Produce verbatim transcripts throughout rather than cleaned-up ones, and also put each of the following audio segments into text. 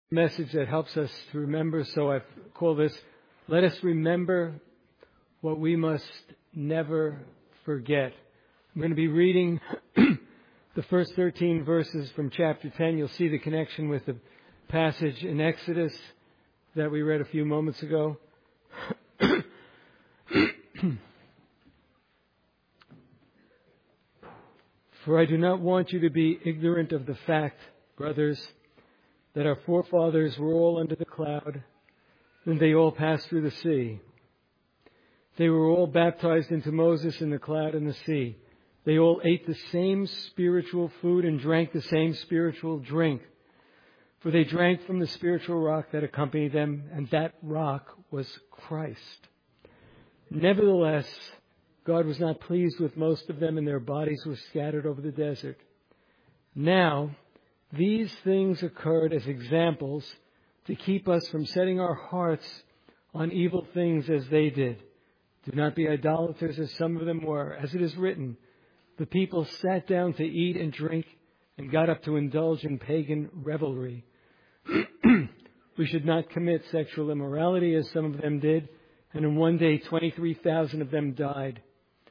message that helps us to remember, so I've called this, Let Us Remember What We Must Never Forget. I'm going to be reading the first thirteen verses from chapter ten. You'll see the connection with the passage in Exodus that we read a few moments ago. For I do not want you to be ignorant of the fact, brothers, that our forefathers were all under the cloud, and they all passed through the sea. They were all baptized into Moses in the cloud and the sea. They all ate the same spiritual food and drank the same spiritual drink. For they drank from the spiritual rock that accompanied them, and that rock was Christ. Nevertheless, God was not pleased with most of them, and their bodies were scattered over the desert. Now, these things occurred as examples to keep us from setting our hearts on evil things as they did. Do not be idolaters as some of them were. As it is written, the people sat down to eat and drink and got up to indulge in pagan revelry. We should not commit sexual immorality as some of them did, and in one day twenty-three thousand of them died.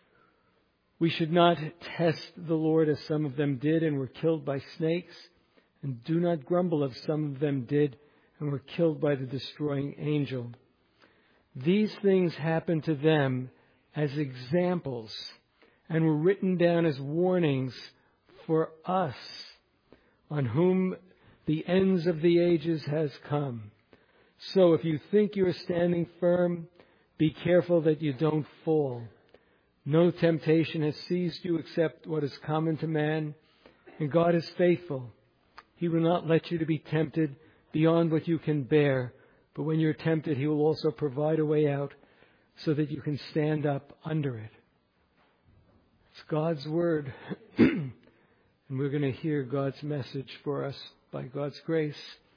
We should not test the Lord as some of them did and were killed by snakes, and do not grumble as some of them did and were killed by the destroying angel. These things happened to them as examples and were written down as warnings for us, on whom the ends of the ages has come. So if you think you are standing firm, be careful that you don't fall. No temptation has seized you except what is common to man, and God is faithful. He will not let you to be tempted beyond what you can bear, but when you're tempted, He will also provide a way out so that you can stand up under it. It's God's Word, and we're going to hear God's message for us by God's grace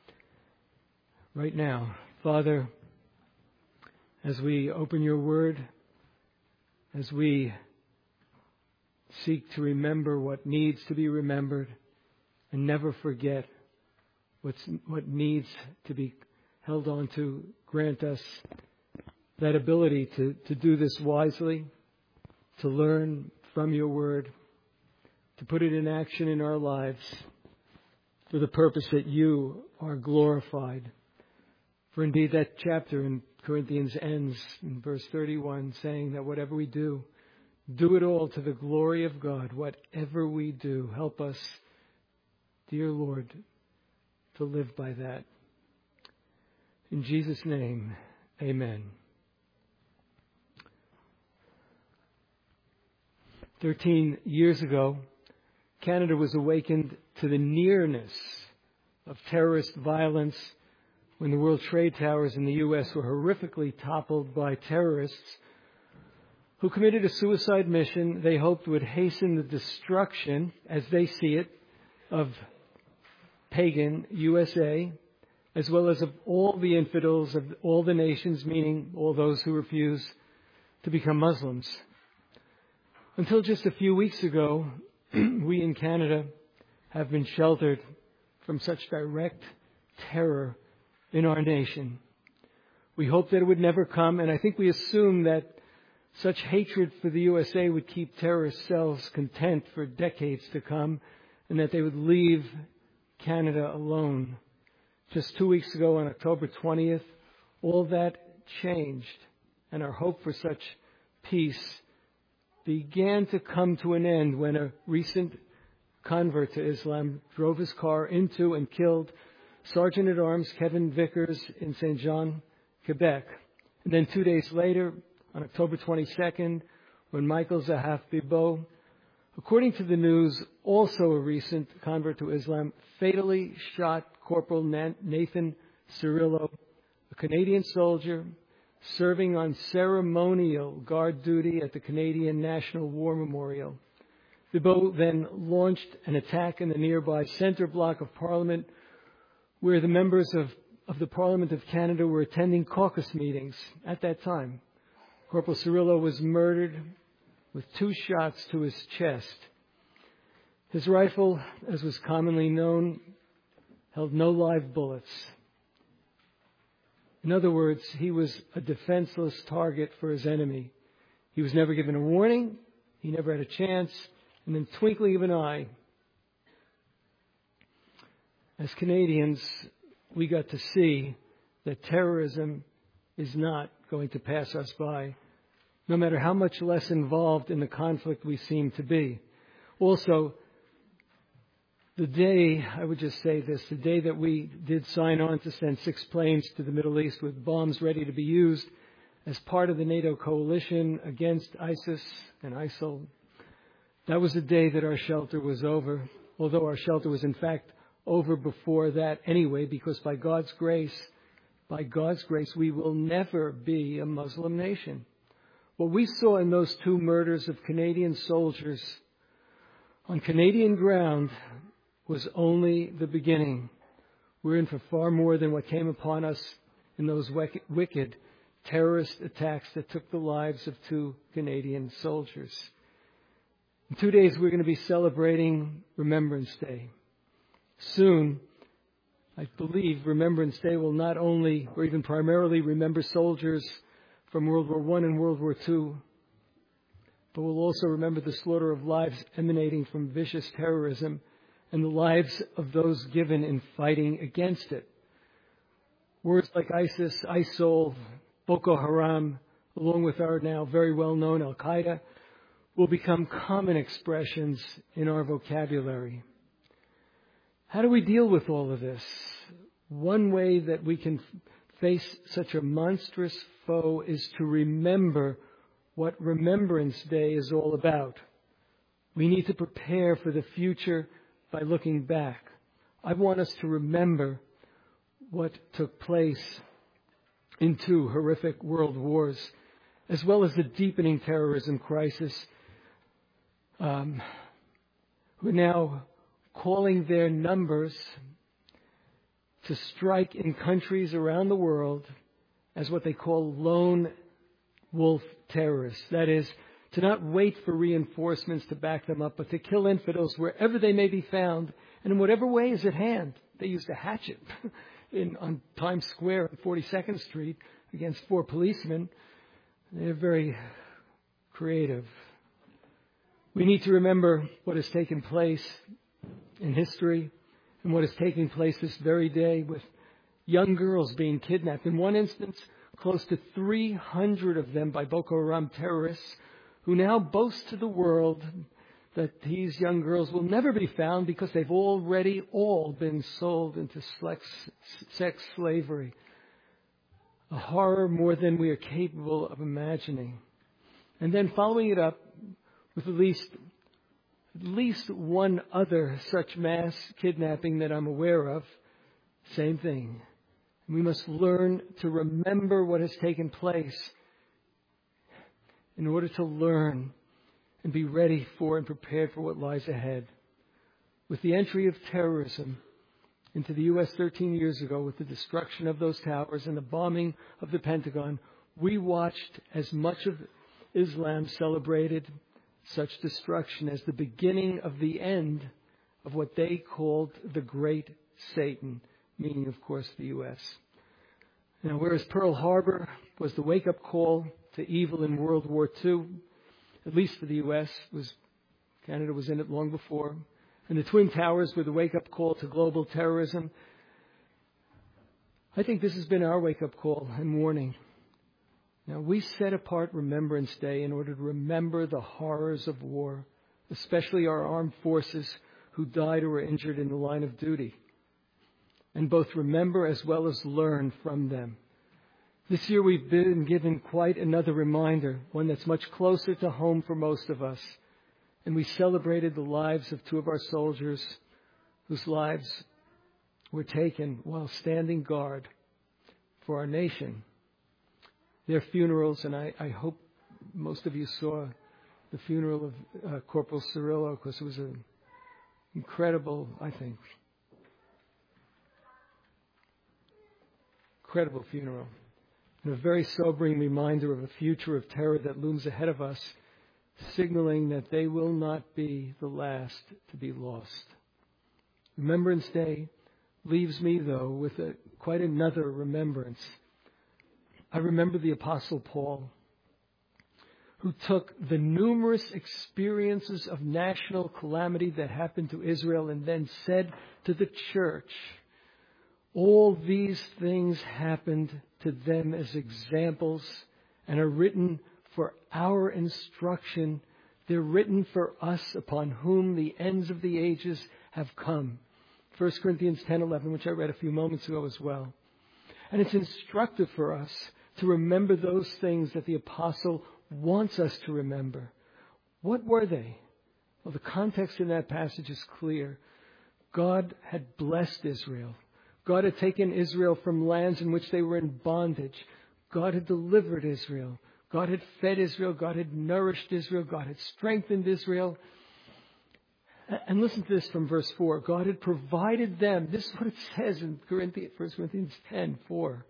right now. Father, as we open Your Word, as we seek to remember what needs to be remembered and never forget what's, what needs to be held on to, grant us that ability to, to do this wisely, to learn from Your Word, to put it in action in our lives for the purpose that You are glorified. For indeed that chapter in Corinthians ends in verse thirty-one saying that whatever we do, do it all to the glory of God. Whatever we do, help us, dear Lord, to live by that. In Jesus' name, amen. Thirteen years ago, Canada was awakened to the nearness of terrorist violence when the World Trade Towers in the U S were horrifically toppled by terrorists who committed a suicide mission they hoped would hasten the destruction, as they see it, of pagan U S A, as well as of all the infidels of all the nations, meaning all those who refuse to become Muslims. Until just a few weeks ago, we in Canada have been sheltered from such direct terror in our nation. We hoped that it would never come, and I think we assumed that such hatred for the U S A would keep terrorist cells content for decades to come, and that they would leave Canada alone. Just two weeks ago, on October twentieth, all that changed, and our hope for such peace began to come to an end when a recent convert to Islam drove his car into and killed Sergeant-at-Arms Kevin Vickers in Saint John, Quebec. And then two days later, on October twenty-second, when Michael Zahaf Bibo, according to the news, also a recent convert to Islam, fatally shot Corporal Nathan Cirillo, a Canadian soldier serving on ceremonial guard duty at the Canadian National War Memorial. Bibo then launched an attack in the nearby centre block of Parliament, where the members of, of the Parliament of Canada were attending caucus meetings at that time. Corporal Cirillo was murdered with two shots to his chest. His rifle, as was commonly known, held no live bullets. In other words, he was a defenseless target for his enemy. He was never given a warning. He never had a chance. And in the twinkling of an eye, as Canadians, we got to see that terrorism is not going to pass us by, no matter how much less involved in the conflict we seem to be. Also, the day, I would just say this, the day that we did sign on to send six planes to the Middle East with bombs ready to be used as part of the NATO coalition against ISIS and ISIL, that was the day that our shelter was over, although our shelter was in fact over before that anyway, because by God's grace, by God's grace, we will never be a Muslim nation. What we saw in those two murders of Canadian soldiers on Canadian ground was only the beginning. We're in for far more than what came upon us in those wicked terrorist attacks that took the lives of two Canadian soldiers. In two days, we're going to be celebrating Remembrance Day. Soon, I believe Remembrance Day will not only, or even primarily, remember soldiers from World War One and World War Two, but we'll also remember the slaughter of lives emanating from vicious terrorism and the lives of those given in fighting against it. Words like ISIS, ISIL, Boko Haram, along with our now very well-known Al-Qaeda, will become common expressions in our vocabulary. How do we deal with all of this? One way that we can face such a monstrous foe is to remember what Remembrance Day is all about. We need to prepare for the future by looking back. I want us to remember what took place in two horrific world wars, as well as the deepening terrorism crisis. Um, we're now calling their numbers to strike in countries around the world as what they call lone wolf terrorists. That is, to not wait for reinforcements to back them up, but to kill infidels wherever they may be found and in whatever way is at hand. They used a hatchet in, on Times Square on forty-second Street against four policemen. They're very creative. We need to remember what has taken place in history and what is taking place this very day with young girls being kidnapped. In one instance, close to three hundred of them by Boko Haram terrorists who now boast to the world that these young girls will never be found because they've already all been sold into sex slavery. A horror more than we are capable of imagining. And then following it up with at least, at least one other such mass kidnapping that I'm aware of, same thing. We must learn to remember what has taken place in order to learn and be ready for and prepared for what lies ahead. With the entry of terrorism into the U S thirteen years ago, with the destruction of those towers and the bombing of the Pentagon, we watched as much of Islam celebrated such destruction as the beginning of the end of what they called the Great Satan, meaning, of course, the U S Now, whereas Pearl Harbor was the wake-up call to evil in World War Two, at least for the U S, was Canada was in it long before, and the Twin Towers were the wake-up call to global terrorism, I think this has been our wake-up call and warning. Now, we set apart Remembrance Day in order to remember the horrors of war, especially our armed forces who died or were injured in the line of duty, and both remember as well as learn from them. This year we've been given quite another reminder, one that's much closer to home for most of us. And we celebrated the lives of two of our soldiers whose lives were taken while standing guard for our nation. Their funerals, and I, I hope most of you saw the funeral of uh, Corporal Cirillo, because it was an incredible, I think, incredible funeral. And a very sobering reminder of a future of terror that looms ahead of us, signaling that they will not be the last to be lost. Remembrance Day leaves me, though, with a, quite another remembrance. I remember the Apostle Paul, who took the numerous experiences of national calamity that happened to Israel and then said to the church, all these things happened to them as examples and are written for our instruction. They're written for us, upon whom the ends of the ages have come. First Corinthians ten eleven, which I read a few moments ago as well. And it's instructive for us to remember those things that the apostle wants us to remember. What were they? Well, the context in that passage is clear. God had blessed Israel. God had taken Israel from lands in which they were in bondage. God had delivered Israel. God had fed Israel. God had nourished Israel. God had strengthened Israel. And listen to this from verse four. God had provided them. This is what it says in First Corinthians ten four.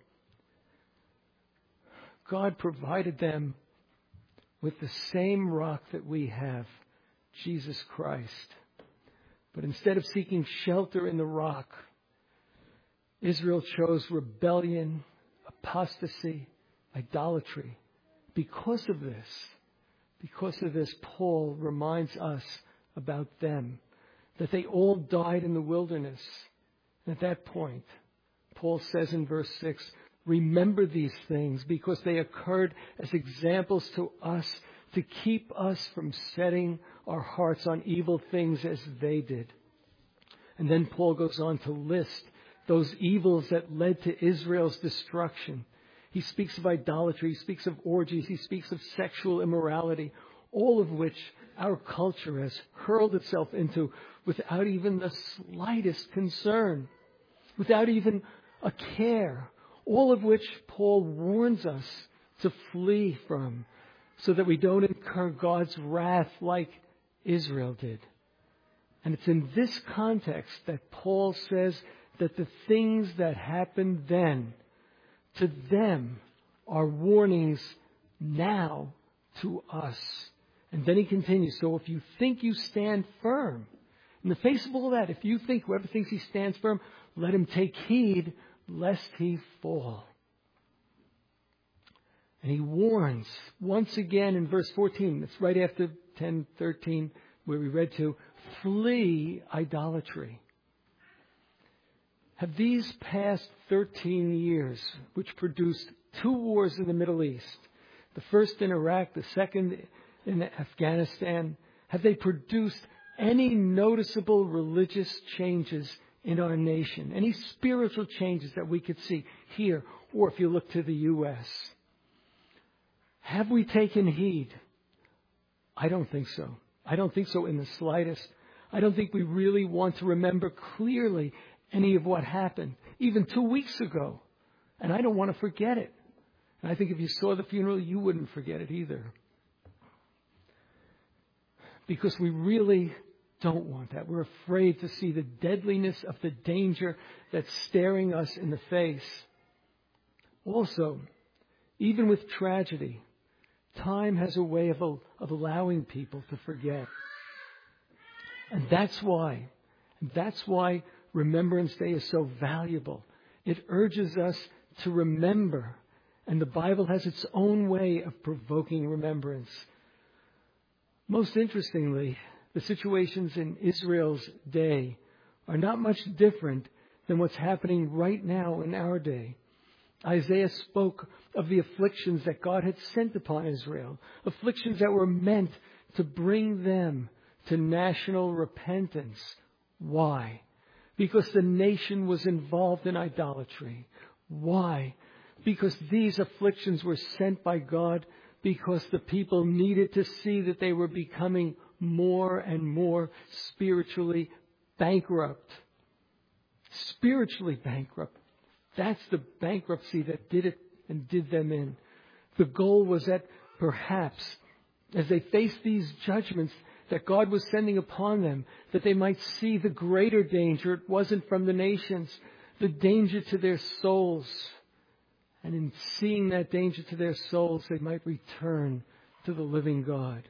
God provided them with the same rock that we have, Jesus Christ. But instead of seeking shelter in the rock, Israel chose rebellion, apostasy, idolatry. Because of this, because of this, Paul reminds us about them, that they all died in the wilderness. And at that point, Paul says in verse six, remember these things because they occurred as examples to us to keep us from setting our hearts on evil things as they did. And then Paul goes on to list those evils that led to Israel's destruction. He speaks of idolatry, he speaks of orgies, he speaks of sexual immorality, all of which our culture has hurled itself into without even the slightest concern, without even a care, all of which Paul warns us to flee from so that we don't incur God's wrath like Israel did. And it's in this context that Paul says that the things that happened then, to them, are warnings now to us. And then he continues, so if you think you stand firm, in the face of all that, if you think whoever thinks he stands firm, let him take heed lest he fall. And he warns once again in verse fourteen, it's right after ten thirteen where we read to, flee idolatry. Have these past thirteen years, which produced two wars in the Middle East, the first in Iraq, the second in Afghanistan, have they produced any noticeable religious changes in our nation? Any spiritual changes that we could see here, or if you look to the U S? Have we taken heed? I don't think so. I don't think so in the slightest. I don't think we really want to remember clearly any of what happened, even two weeks ago. And I don't want to forget it. And I think if you saw the funeral, you wouldn't forget it either. Because we really don't want that. We're afraid to see the deadliness of the danger that's staring us in the face. Also, even with tragedy, time has a way of, of allowing people to forget. And that's why, that's why Remembrance Day is so valuable. It urges us to remember. And the Bible has its own way of provoking remembrance. Most interestingly, the situations in Israel's day are not much different than what's happening right now in our day. Isaiah spoke of the afflictions that God had sent upon Israel, afflictions that were meant to bring them to national repentance. Why? Because the nation was involved in idolatry. Why? Because these afflictions were sent by God because the people needed to see that they were becoming more and more spiritually bankrupt. Spiritually bankrupt. That's the bankruptcy that did it and did them in. The goal was that perhaps as they faced these judgments that God was sending upon them, that they might see the greater danger. It wasn't from the nations, the danger to their souls. And in seeing that danger to their souls, they might return to the living God.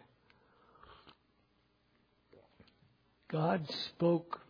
God spoke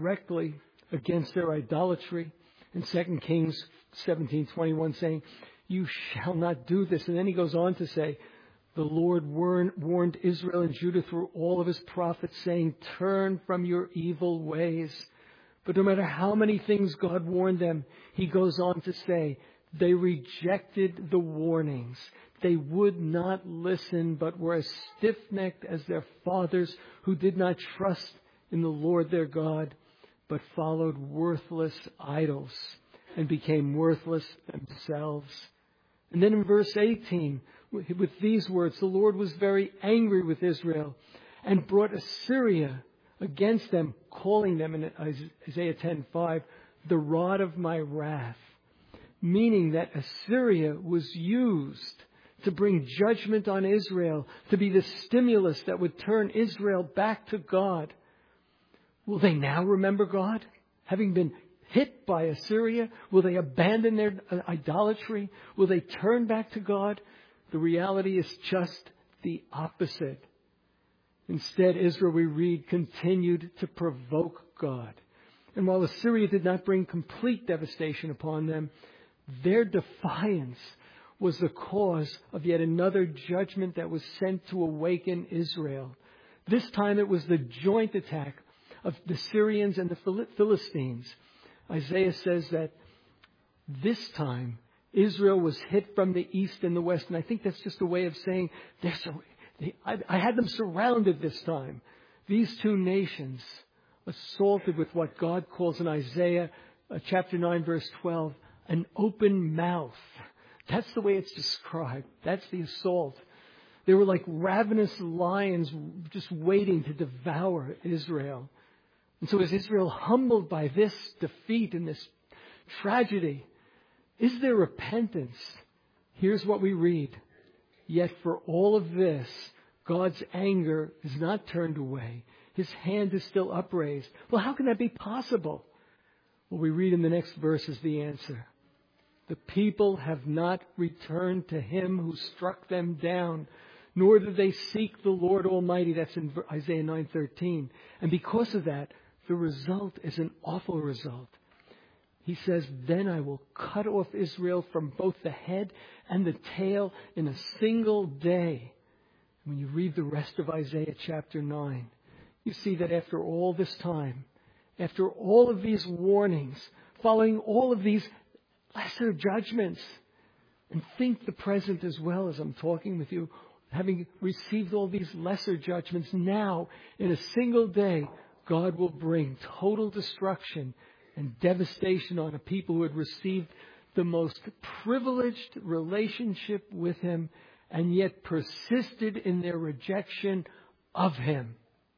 directly against their idolatry in Second Kings seventeen twenty-one, saying, you shall not do this. And then he goes on to say, the Lord warned Israel and Judah through all of his prophets, saying, turn from your evil ways. But no matter how many things God warned them, he goes on to say, they rejected the warnings. They would not listen, but were as stiff-necked as their fathers, who did not trust in the Lord their God, but followed worthless idols and became worthless themselves. And then in verse eighteen, with these words, the Lord was very angry with Israel and brought Assyria against them, calling them in Isaiah ten five, the rod of my wrath. Meaning that Assyria was used to bring judgment on Israel, to be the stimulus that would turn Israel back to God. Will they now remember God? Having been hit by Assyria, will they abandon their idolatry? Will they turn back to God? The reality is just the opposite. Instead, Israel, we read, continued to provoke God. And while Assyria did not bring complete devastation upon them, their defiance was the cause of yet another judgment that was sent to awaken Israel. This time it was the joint attack of the Syrians and the Philistines. Isaiah says that this time Israel was hit from the east and the west. And I think that's just a way of saying, they're so, they, I, I had them surrounded this time. These two nations assaulted with what God calls in Isaiah uh, chapter nine, verse twelve, an open mouth. That's the way it's described. That's the assault. They were like ravenous lions just waiting to devour Israel. And so is Israel humbled by this defeat and this tragedy? Is there repentance? Here's what we read. Yet for all of this, God's anger is not turned away. His hand is still upraised. Well, how can that be possible? Well, we read in the next verse is the answer. The people have not returned to him who struck them down, nor did they seek the Lord Almighty. That's in Isaiah nine thirteen. And because of that, the result is an awful result. He says, then I will cut off Israel from both the head and the tail in a single day. When you read the rest of Isaiah chapter nine, you see that after all this time, after all of these warnings, following all of these lesser judgments, and think the present as well as I'm talking with you, having received all these lesser judgments, now in a single day, God will bring total destruction and devastation on a people who had received the most privileged relationship with him and yet persisted in their rejection of him.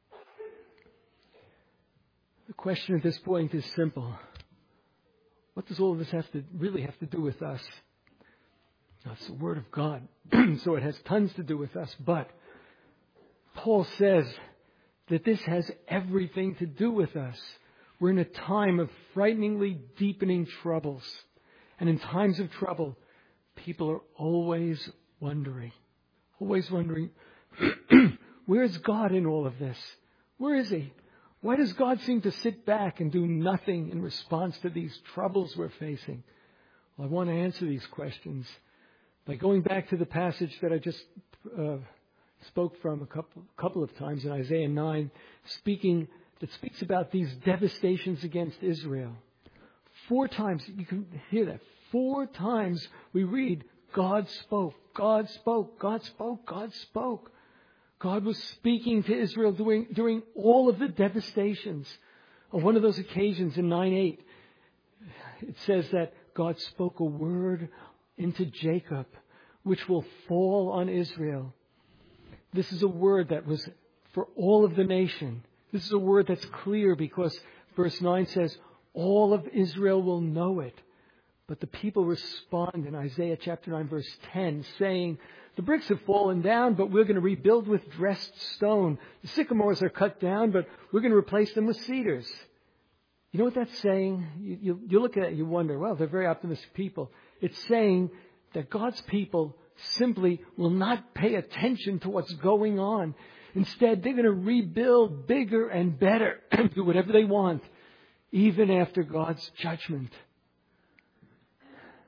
The question at this point is simple. What does all of this have to really have to do with us? Now, it's the Word of God, so it has tons to do with us. But Paul says that this has everything to do with us. We're in a time of frighteningly deepening troubles. And in times of trouble, people are always wondering, always wondering, where's God in all of this? Where is he? Why does God seem to sit back and do nothing in response to these troubles we're facing? Well, I want to answer these questions by going back to the passage that I just uh, spoke from a couple, couple of times in Isaiah nine, speaking that speaks about these devastations against Israel. Four times, you can hear that. Four times we read, God spoke, God spoke, God spoke, God spoke. God was speaking to Israel during, during all of the devastations. On one of those occasions in nine eight, it says that God spoke a word into Jacob, which will fall on Israel. This is a word that was for all of the nation. This is a word that's clear because verse nine says, all of Israel will know it. But the people respond in Isaiah chapter nine, verse ten, saying, the bricks have fallen down, but we're going to rebuild with dressed stone. The sycamores are cut down, but we're going to replace them with cedars. You know what that's saying? You, you, you look at it and you wonder, well, they're very optimistic people. It's saying that God's people simply will not pay attention to what's going on. Instead, they're going to rebuild bigger and better and do whatever they want, even after God's judgment.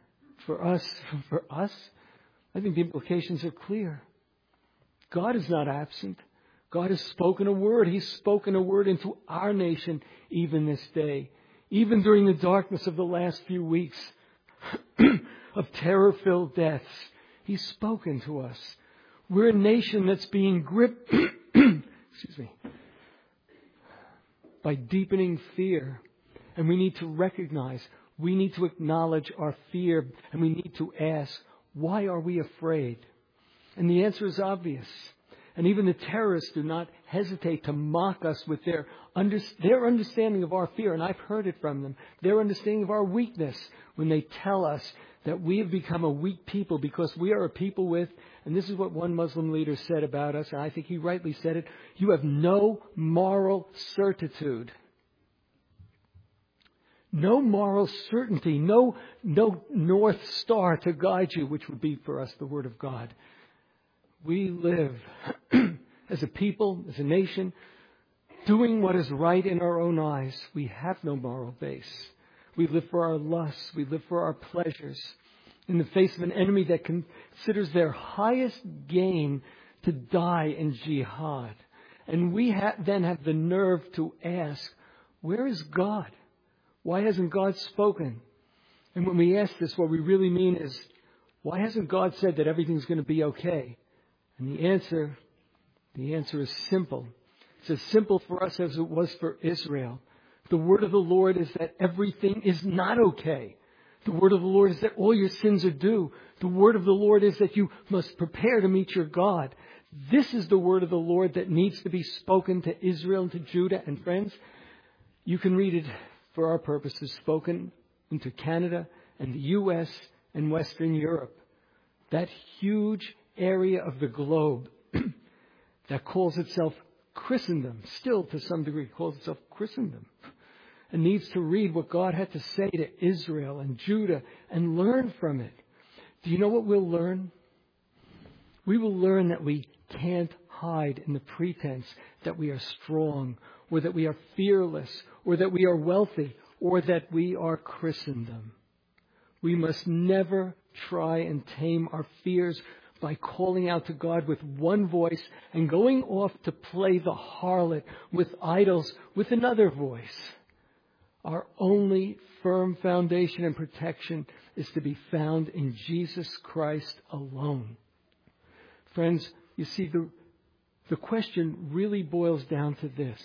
For us, for us, I think the implications are clear. God is not absent. God has spoken a word. He's spoken a word into our nation even this day. Even during the darkness of the last few weeks of terror-filled deaths, He's spoken to us. We're a nation that's being gripped, excuse me, by deepening fear. And we need to recognize, we need to acknowledge our fear, and we need to ask, why are we afraid? And the answer is obvious. And even the terrorists do not hesitate to mock us with their, under, their understanding of our fear. And I've heard it from them. Their understanding of our weakness when they tell us that we have become a weak people because we are a people with, and this is what one Muslim leader said about us, and I think he rightly said it, you have no moral certitude. No moral certainty, no, no North Star to guide you, which would be for us the Word of God. We live as a people, as a nation, doing what is right in our own eyes. We have no moral base. We live for our lusts. We live for our pleasures. In the face of an enemy that considers their highest gain to die in jihad. And we ha- then have the nerve to ask, where is God? Why hasn't God spoken? And when we ask this, what we really mean is, why hasn't God said that everything's going to be okay? And the answer, the answer is simple. It's as simple for us as it was for Israel. The word of the Lord is that everything is not okay. The word of the Lord is that all your sins are due. The word of the Lord is that you must prepare to meet your God. This is the word of the Lord that needs to be spoken to Israel and to Judah. And friends, you can read it for our purposes, spoken into Canada and the U S and Western Europe. That huge area of the globe that calls itself Christendom, still to some degree calls itself Christendom, and needs to read what God had to say to Israel and Judah and learn from it. Do you know what we'll learn? We will learn that we can't hide in the pretense that we are strong, or that we are fearless, or that we are wealthy, or that we are Christendom. We must never try and tame our fears by calling out to God with one voice and going off to play the harlot with idols with another voice. Our only firm foundation and protection is to be found in Jesus Christ alone. Friends, you see, the, the question really boils down to this.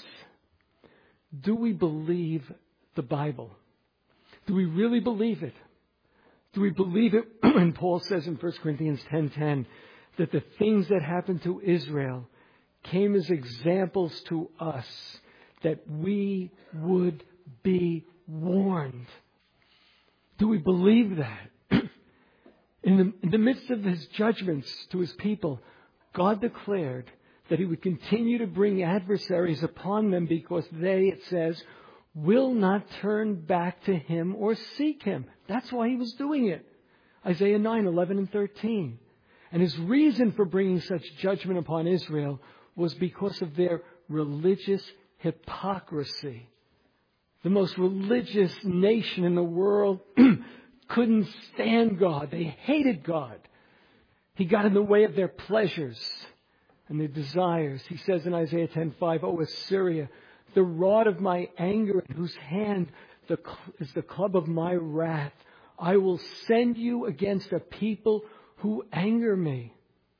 Do we believe the Bible? Do we really believe it? Do we believe it when Paul says in First Corinthians ten ten that the things that happened to Israel came as examples to us that we would be warned? Do we believe that? In the, in the midst of His judgments to His people, God declared that He would continue to bring adversaries upon them because they, it says, will not turn back to Him or seek Him. That's why He was doing it. Isaiah nine, eleven and thirteen. And His reason for bringing such judgment upon Israel was because of their religious hypocrisy. The most religious nation in the world couldn't stand God. They hated God. He got in the way of their pleasures and their desires. He says in Isaiah ten five, "O Assyria, the rod of my anger, in whose hand the, is the club of my wrath. I will send you against a people who anger me."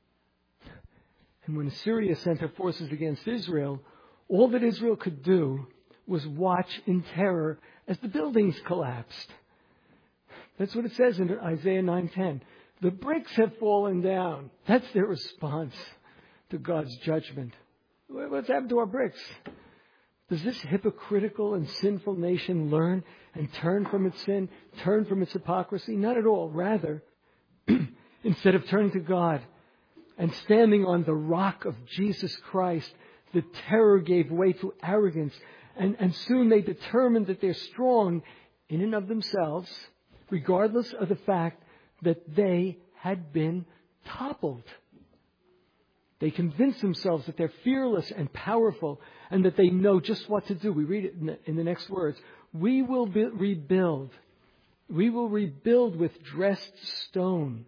And when Assyria sent her forces against Israel, all that Israel could do was watch in terror as the buildings collapsed. That's what it says in Isaiah nine ten. The bricks have fallen down. That's their response to God's judgment. What's happened to our bricks? Does this hypocritical and sinful nation learn and turn from its sin, turn from its hypocrisy? Not at all. Rather, instead of turning to God and standing on the rock of Jesus Christ, the terror gave way to arrogance. And, and soon they determined that they're strong in and of themselves, regardless of the fact that they had been toppled. They convince themselves that they're fearless and powerful and that they know just what to do. We read it in the, in the next words. We will be, rebuild. We will rebuild with dressed stone.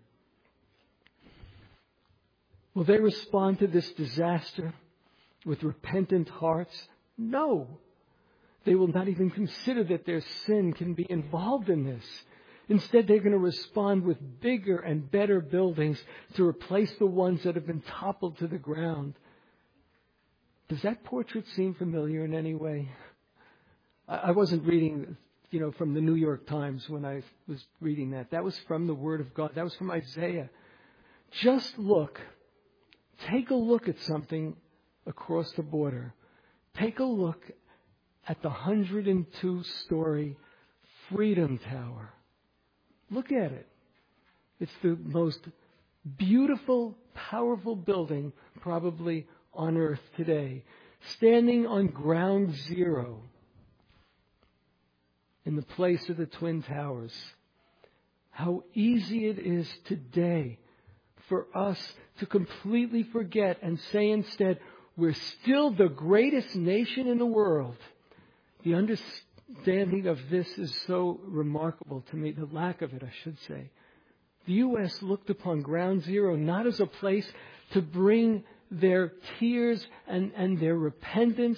Will they respond to this disaster with repentant hearts? No. They will not even consider that their sin can be involved in this. Instead, they're going to respond with bigger and better buildings to replace the ones that have been toppled to the ground. Does that portrait seem familiar in any way? I wasn't reading, you know, from the New York Times when I was reading that. That was from the Word of God. That was from Isaiah. Just look. Take a look at something across the border. Take a look at the one hundred two story Freedom Tower. Look at it. It's the most beautiful, powerful building probably on earth today, standing on ground zero in the place of the Twin Towers. How easy it is today for us to completely forget and say instead, we're still the greatest nation in the world. The understanding of this is so remarkable to me, the lack of it, I should say. The U S looked upon ground zero not as a place to bring their tears and, and their repentance,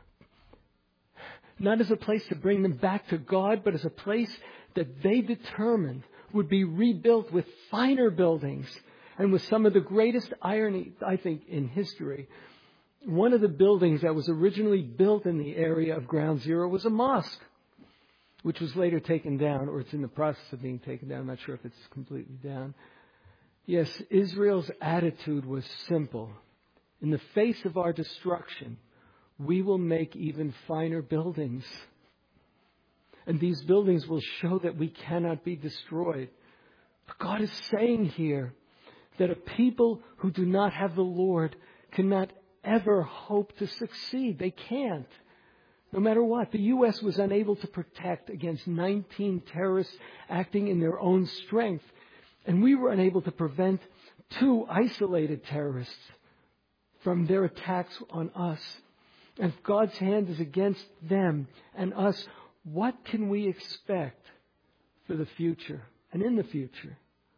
not as a place to bring them back to God, but as a place that they determined would be rebuilt with finer buildings and with some of the greatest irony, I think, in history. One of the buildings that was originally built in the area of Ground Zero was a mosque, which was later taken down, or it's in the process of being taken down. I'm not sure if it's completely down. Yes, Israel's attitude was simple. In the face of our destruction, we will make even finer buildings. And these buildings will show that we cannot be destroyed. But God is saying here that a people who do not have the Lord cannot ever hope to succeed. They can't. No matter what. The U S was unable to protect against nineteen terrorists acting in their own strength. And we were unable to prevent two isolated terrorists from their attacks on us. And if God's hand is against them and us, what can we expect for the future and in the future?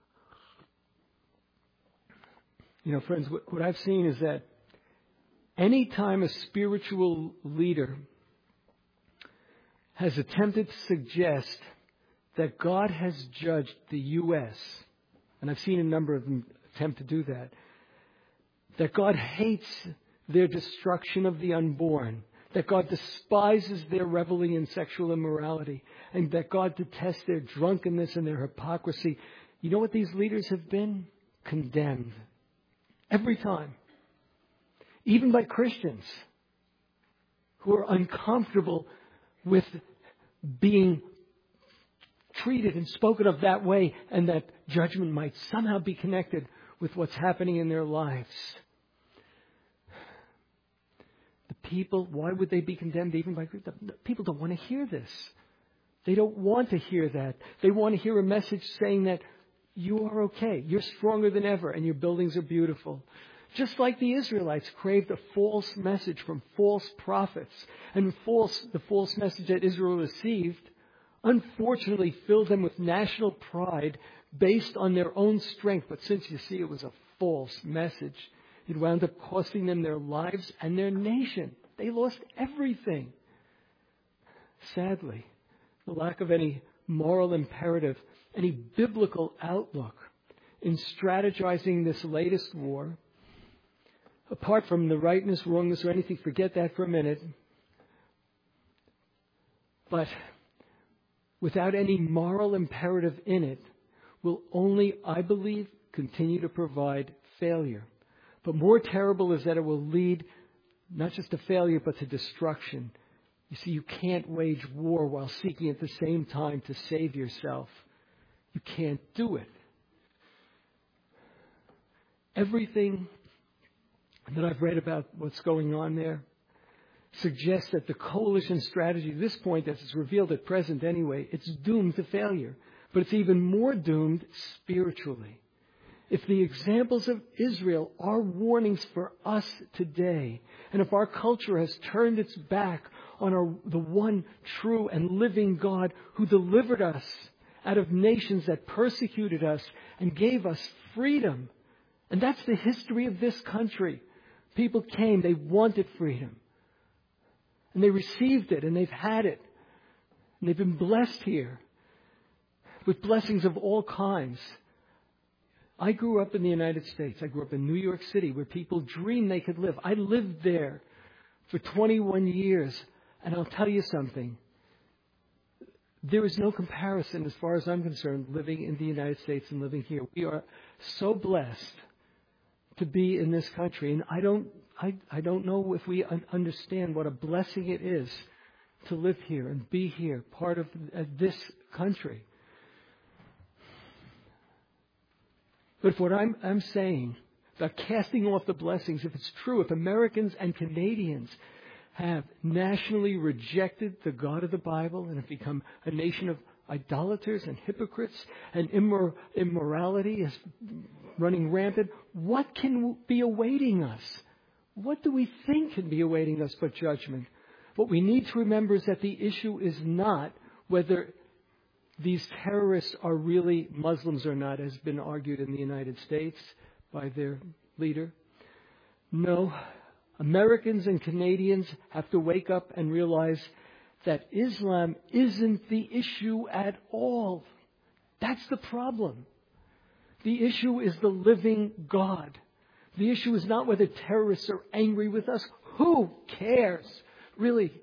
You know, friends, what, what I've seen is that any time a spiritual leader has attempted to suggest that God has judged the U S, and I've seen a number of them attempt to do that, that God hates their destruction of the unborn, that God despises their revelry in sexual immorality, and that God detests their drunkenness and their hypocrisy, you know what these leaders have been? Condemned. Every time. Even by Christians who are uncomfortable with being treated and spoken of that way, and that judgment might somehow be connected with what's happening in their lives. The people, why would they be condemned even by Christians? People don't want to hear this. They don't want to hear that. They want to hear a message saying that you are okay. You're stronger than ever and your buildings are beautiful. Just like the Israelites craved a false message from false prophets, and false, the false message that Israel received unfortunately filled them with national pride based on their own strength. But since you see it was a false message, it wound up costing them their lives and their nation. They lost everything. Sadly, the lack of any moral imperative, any biblical outlook in strategizing this latest war, apart from the rightness, wrongness, or anything, forget that for a minute. But without any moral imperative in it, will only, I believe, continue to provide failure. But more terrible is that it will lead not just to failure, but to destruction. You see, you can't wage war while seeking at the same time to save yourself. You can't do it. Everything that I've read about what's going on there suggests that the coalition strategy at this point, as it's revealed at present anyway, it's doomed to failure. But it's even more doomed spiritually. If the examples of Israel are warnings for us today, and if our culture has turned its back on our, the one true and living God who delivered us out of nations that persecuted us and gave us freedom. And that's the history of this country. People came, they wanted freedom. And they received it, and they've had it. And they've been blessed here with blessings of all kinds. I grew up in the United States. I grew up in New York City, where people dreamed they could live. I lived there for twenty-one years. And I'll tell you something. There is no comparison, as far as I'm concerned, living in the United States and living here. We are so blessed to be in this country. And I don't, I, I don't know if we un- understand what a blessing it is to live here and be here, part of uh, this country. But what I'm, I'm saying about casting off the blessings, if it's true, if Americans and Canadians have nationally rejected the God of the Bible and have become a nation of idolaters and hypocrites, and immor- immorality is running rampant, what can be awaiting us? What do we think can be awaiting us but judgment? What we need to remember is that the issue is not whether these terrorists are really Muslims or not, as has been argued in the United States by their leader. No, Americans and Canadians have to wake up and realize that Islam isn't the issue at all. That's the problem. The issue is the living God. The issue is not whether terrorists are angry with us. Who cares, really?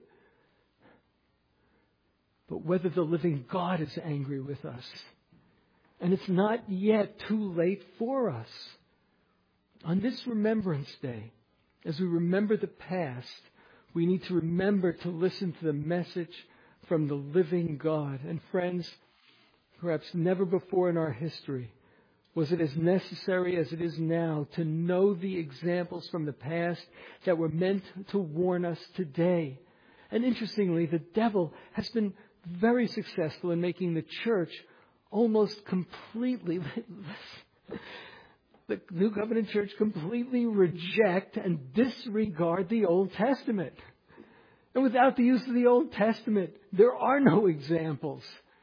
But whether the living God is angry with us. And it's not yet too late for us. On this Remembrance Day, as we remember the past, we need to remember to listen to the message from the living God. And friends, perhaps never before in our history was it as necessary as it is now to know the examples from the past that were meant to warn us today. And interestingly, the devil has been very successful in making the church almost completely, the New Covenant Church completely reject and disregard the Old Testament. And without the use of the Old Testament, there are no examples.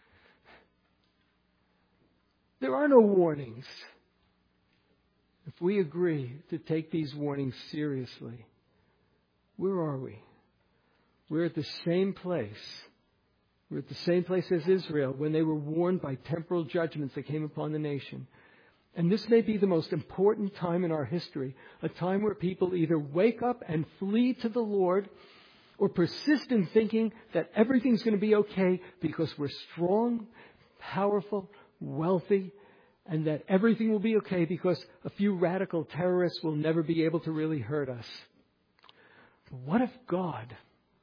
There are no warnings. If we agree to take these warnings seriously, where are we? We're at the same place. We're at the same place as Israel when they were warned by temporal judgments that came upon the nation. And this may be the most important time in our history, a time where people either wake up and flee to the Lord or persist in thinking that everything's going to be okay because we're strong, powerful, wealthy, and that everything will be okay because a few radical terrorists will never be able to really hurt us. But what if God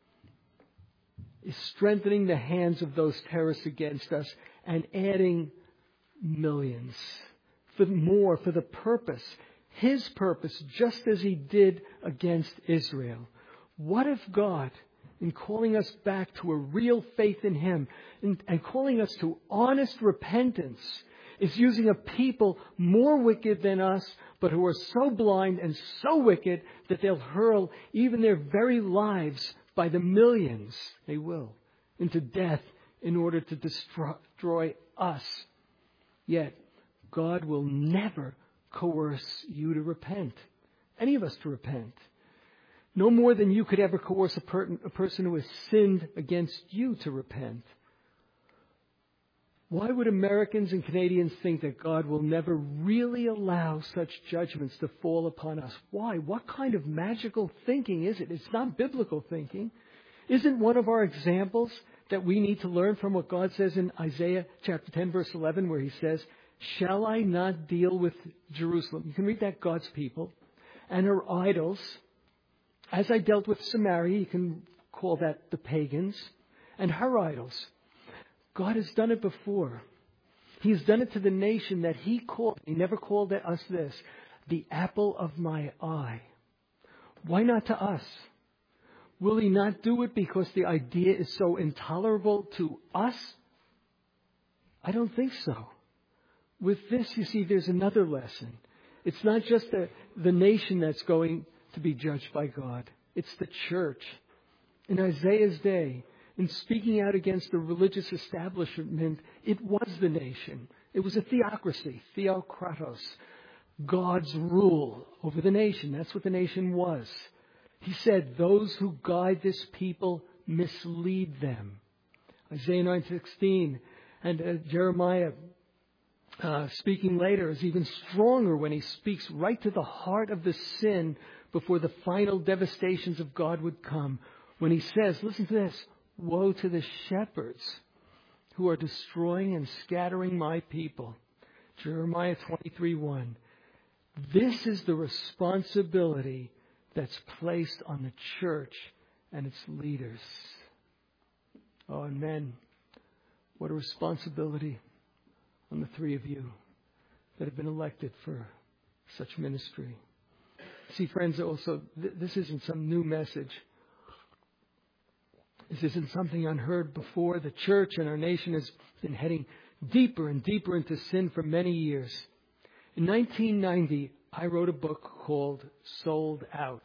is strengthening the hands of those terrorists against us and adding millions for more, for the purpose, His purpose, just as He did against Israel? What if God, in calling us back to a real faith in Him and, and calling us to honest repentance, is using a people more wicked than us, but who are so blind and so wicked that they'll hurl even their very lives by the millions, they will, into death in order to destroy us. Yet, God will never coerce you to repent, any of us to repent. No more than you could ever coerce a, per- a person who has sinned against you to repent. Why would Americans and Canadians think that God will never really allow such judgments to fall upon us? Why? What kind of magical thinking is it? It's not biblical thinking. Isn't one of our examples that we need to learn from what God says in Isaiah chapter ten, verse eleven, where He says, "Shall I not deal with Jerusalem?" You can read that, God's people, and her idols. As I dealt with Samaria, you can call that the pagans, and her idols. God has done it before. He's done it to the nation that He called. He never called us this, the apple of my eye. Why not to us? Will He not do it because the idea is so intolerable to us? I don't think so. With this, you see, there's another lesson. It's not just the, the nation that's going to be judged by God. It's the church. In Isaiah's day, in speaking out against the religious establishment, it was the nation. It was a theocracy, theokratos, God's rule over the nation. That's what the nation was. He said, those who guide this people mislead them. Isaiah nine sixteen and uh, Jeremiah uh, speaking later is even stronger when he speaks right to the heart of the sin before the final devastations of God would come. When he says, listen to this, woe to the shepherds who are destroying and scattering my people. Jeremiah twenty-three one. This is the responsibility that's placed on the church and its leaders. Oh, and men, what a responsibility on the three of you that have been elected for such ministry. See, friends, also, th- this isn't some new message. This isn't something unheard before. The church and our nation has been heading deeper and deeper into sin for many years. In nineteen ninety, I wrote a book called Sold Out.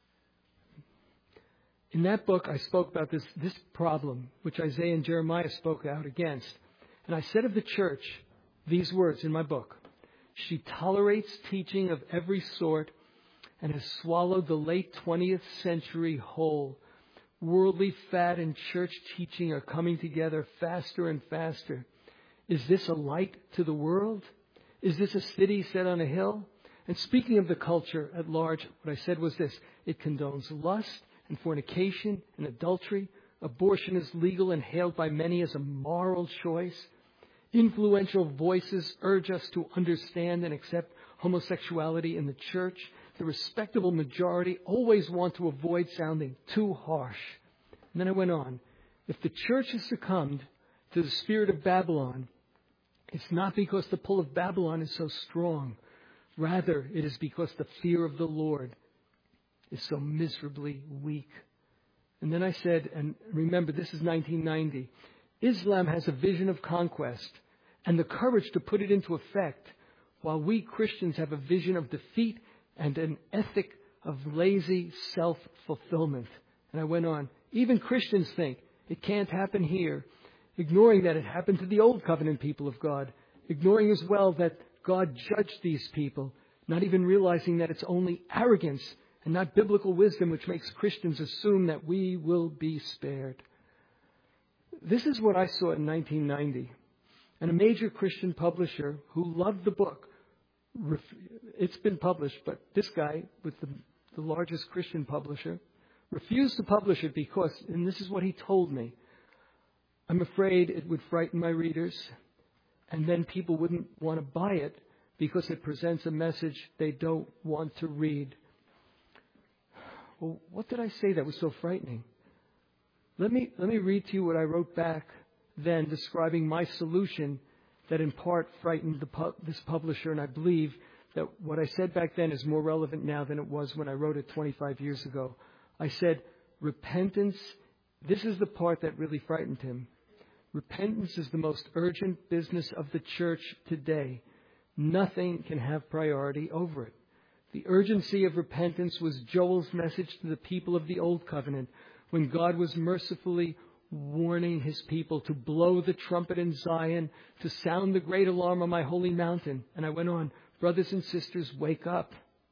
In that book, I spoke about this, this problem, which Isaiah and Jeremiah spoke out against. And I said of the church these words in my book. She tolerates teaching of every sort and has swallowed the late twentieth century whole. Worldly fat and church teaching are coming together faster and faster. Is this a light to the world? Is this a city set on a hill? And speaking of the culture at large, what I said was this. It condones lust and fornication and adultery. Abortion is legal and hailed by many as a moral choice. Influential voices urge us to understand and accept homosexuality in the church. The respectable majority always want to avoid sounding too harsh. And then I went on. If the church has succumbed to the spirit of Babylon, it's not because the pull of Babylon is so strong. Rather, it is because the fear of the Lord is so miserably weak. And then I said, and remember, this is nineteen ninety, Islam has a vision of conquest and the courage to put it into effect, while we Christians have a vision of defeat and an ethic of lazy self-fulfillment. And I went on, even Christians think it can't happen here, ignoring that it happened to the Old Covenant people of God, ignoring as well that God judged these people, not even realizing that it's only arrogance and not biblical wisdom which makes Christians assume that we will be spared. This is what I saw in nineteen ninety. And a major Christian publisher who loved the book, it's been published, but this guy, with the, the largest Christian publisher, refused to publish it because, and this is what he told me, I'm afraid it would frighten my readers, and then people wouldn't want to buy it because it presents a message they don't want to read. Well, what did I say that was so frightening? Let me, let me read to you what I wrote back then describing my solution that in part frightened the pu- this publisher, and I believe that what I said back then is more relevant now than it was when I wrote it twenty-five years ago. I said, repentance, this is the part that really frightened him. Repentance is the most urgent business of the church today. Nothing can have priority over it. The urgency of repentance was Joel's message to the people of the Old Covenant when God was mercifully warning his people to blow the trumpet in Zion, to sound the great alarm on my holy mountain. And I went on, brothers and sisters, wake up.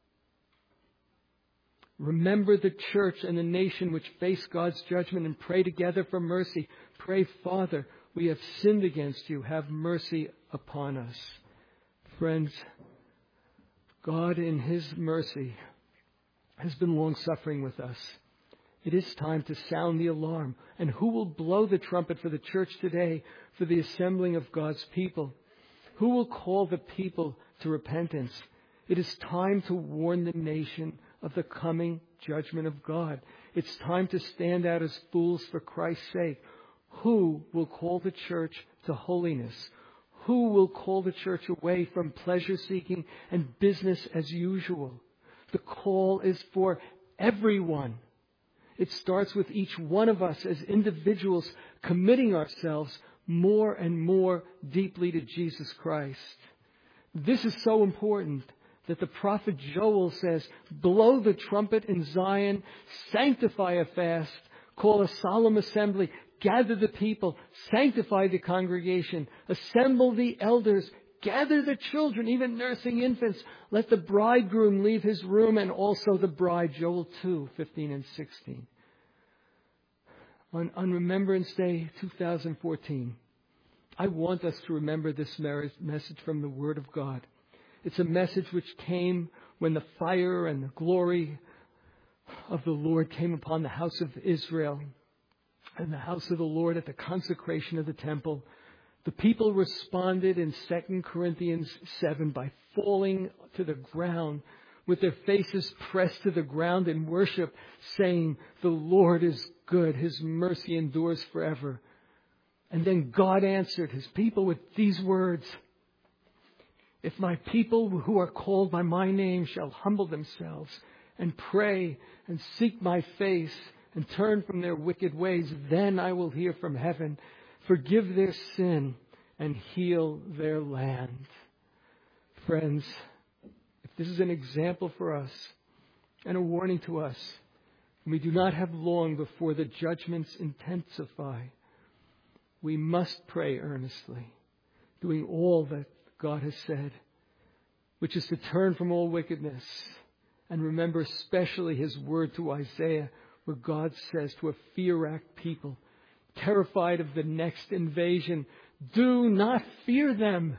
Remember the church and the nation which face God's judgment and pray together for mercy. Pray, Father, we have sinned against you. Have mercy upon us. Friends, God in his mercy has been long-suffering with us. It is time to sound the alarm. And who will blow the trumpet for the church today, for the assembling of God's people? Who will call the people to repentance? It is time to warn the nation of the coming judgment of God. It's time to stand out as fools for Christ's sake. Who will call the church to holiness? Who will call the church away from pleasure-seeking and business as usual? The call is for everyone. It starts with each one of us as individuals committing ourselves more and more deeply to Jesus Christ. This is so important that the prophet Joel says, blow the trumpet in Zion, sanctify a fast, call a solemn assembly, gather the people, sanctify the congregation, assemble the elders, gather the children, even nursing infants. Let the bridegroom leave his room and also the bride. Joel two, fifteen and sixteen. On, on Remembrance Day two thousand fourteen, I want us to remember this message from the Word of God. It's a message which came when the fire and the glory of the Lord came upon the house of Israel and the house of the Lord at the consecration of the temple. The people responded in Second Corinthians seven by falling to the ground with their faces pressed to the ground in worship, saying, "The Lord is good. His mercy endures forever." And then God answered His people with these words, "If my people who are called by my name shall humble themselves and pray and seek my face and turn from their wicked ways, then I will hear from heaven, forgive their sin, and heal their land." Friends, if this is an example for us and a warning to us, we do not have long before the judgments intensify. We must pray earnestly, doing all that God has said, which is to turn from all wickedness and remember especially His word to Isaiah, where God says to a fear-racked people, terrified of the next invasion, "Do not fear them.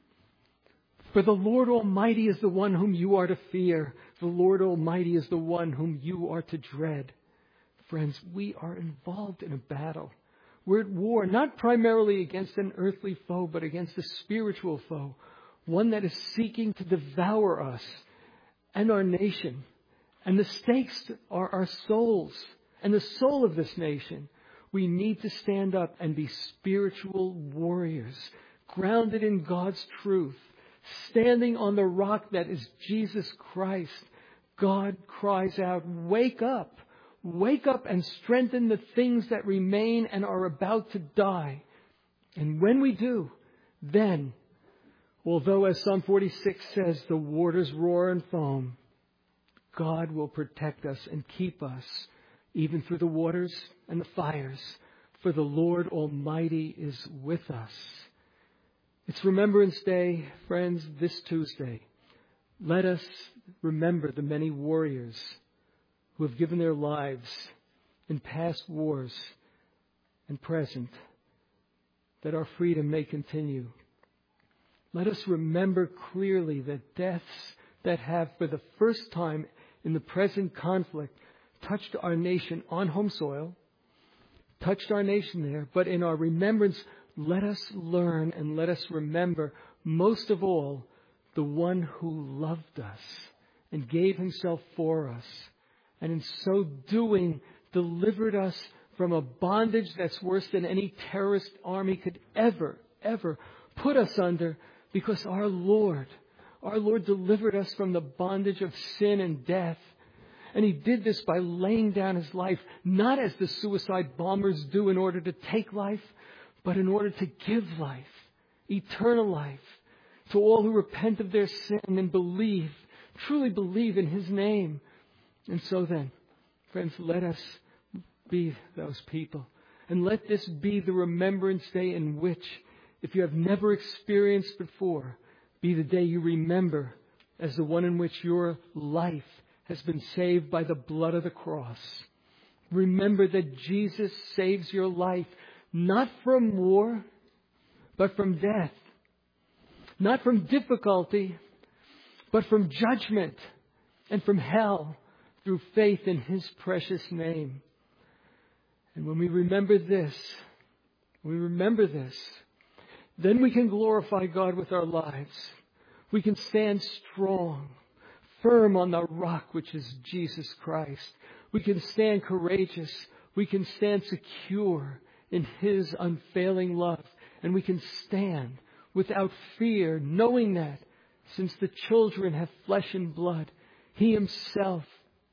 For the Lord Almighty is the one whom you are to fear. The Lord Almighty is the one whom you are to dread." Friends, we are involved in a battle. We're at war, not primarily against an earthly foe, but against a spiritual foe, one that is seeking to devour us and our nation. And the stakes are our souls and the soul of this nation. We need to stand up and be spiritual warriors, grounded in God's truth, standing on the rock that is Jesus Christ. God cries out, "Wake up! Wake up and strengthen the things that remain and are about to die." And when we do, then, although as Psalm forty-six says, the waters roar and foam, God will protect us and keep us, even through the waters and the fires, for the Lord Almighty is with us. It's Remembrance Day, friends, this Tuesday. Let us remember the many warriors who have given their lives in past wars and present, that our freedom may continue. Let us remember clearly the deaths that have, for the first time in the present conflict, touched our nation on home soil, touched our nation there, but in our remembrance, let us learn and let us remember, most of all, the one who loved us and gave Himself for us, and in so doing, delivered us from a bondage that's worse than any terrorist army could ever, ever put us under, because our Lord, our Lord delivered us from the bondage of sin and death. And He did this by laying down His life, not as the suicide bombers do in order to take life, but in order to give life, eternal life, to all who repent of their sin and believe, truly believe in His name. And so then, friends, let us be those people. And let this be the Remembrance Day in which, if you have never experienced before, be the day you remember as the one in which your life has been saved by the blood of the cross. Remember that Jesus saves your life not from war, but from death. Not from difficulty, but from judgment and from hell, through faith in His precious name. And when we remember this, we remember this, then we can glorify God with our lives. We can stand strong, firm on the rock which is Jesus Christ. We can stand courageous. We can stand secure in His unfailing love. And we can stand without fear, knowing that since the children have flesh and blood, He Himself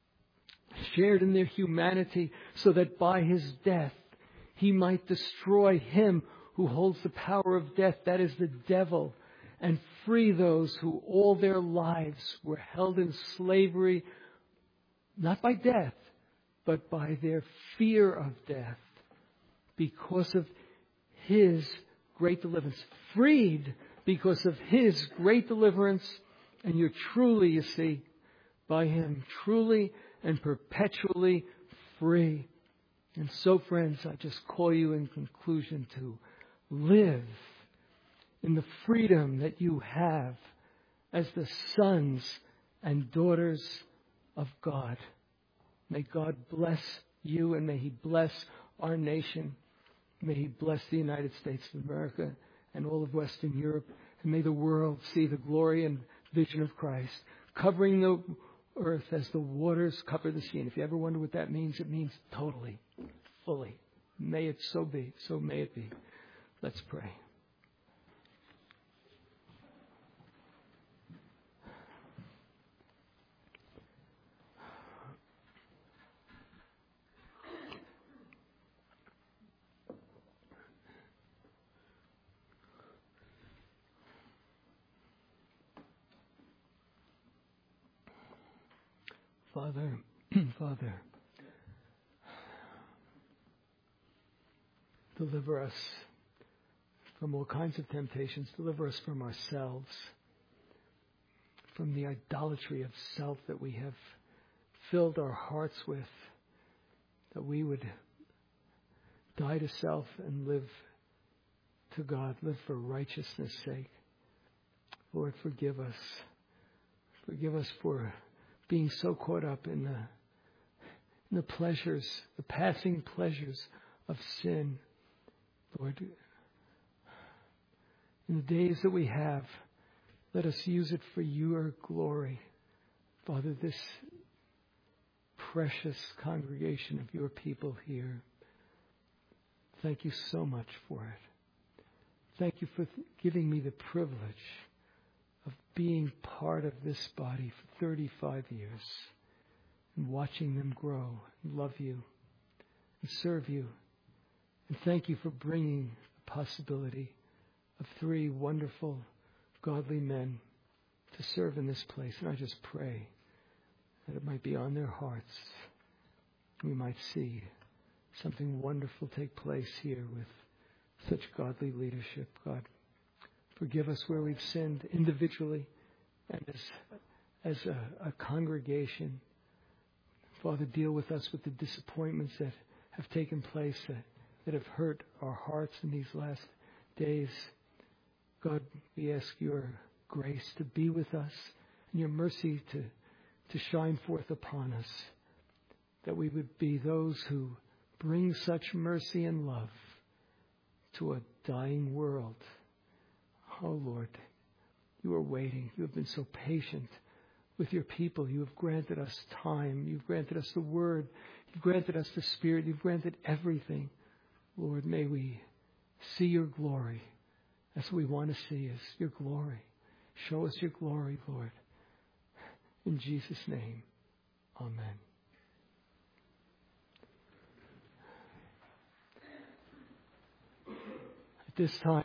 shared in their humanity, so that by His death He might destroy him who holds the power of death, that is the devil, and free those who all their lives were held in slavery, not by death, but by their fear of death. because of His great deliverance. Freed because of His great deliverance. And you're truly, you see, by Him, truly and perpetually free. And so, friends, I just call you in conclusion to live in the freedom that you have as the sons and daughters of God. May God bless you, and may He bless our nation. May He bless the United States of America and all of Western Europe. And may the world see the glory and vision of Christ covering the earth as the waters cover the sea. And if you ever wonder what that means, it means totally, fully. May it so be. So may it be. Let's pray. Father, Father, deliver us from all kinds of temptations. Deliver us from ourselves, from the idolatry of self that we have filled our hearts with, that we would die to self and live to God, live for righteousness' sake. Lord, forgive us. Forgive us for being so caught up in the, in the pleasures, the passing pleasures of sin. Lord, in the days that we have, let us use it for your glory. Father, this precious congregation of your people here, thank you so much for it. Thank you for giving me the privilege of being part of this body for thirty-five years and watching them grow and love you and serve you. And thank you for bringing the possibility of three wonderful, godly men to serve in this place. And I just pray that it might be on their hearts. We might see something wonderful take place here with such godly leadership. God, forgive us where we've sinned individually and as, as a, a congregation. Father, deal with us with the disappointments that have taken place, that, that have hurt our hearts in these last days. God, we ask your grace to be with us and your mercy to, to shine forth upon us, that we would be those who bring such mercy and love to a dying world. Oh, Lord, you are waiting. You have been so patient with your people. You have granted us time. You've granted us the Word. You've granted us the Spirit. You've granted everything. Lord, may we see your glory. That's what we want to see, is your glory. Show us your glory, Lord. In Jesus' name, amen. At this time,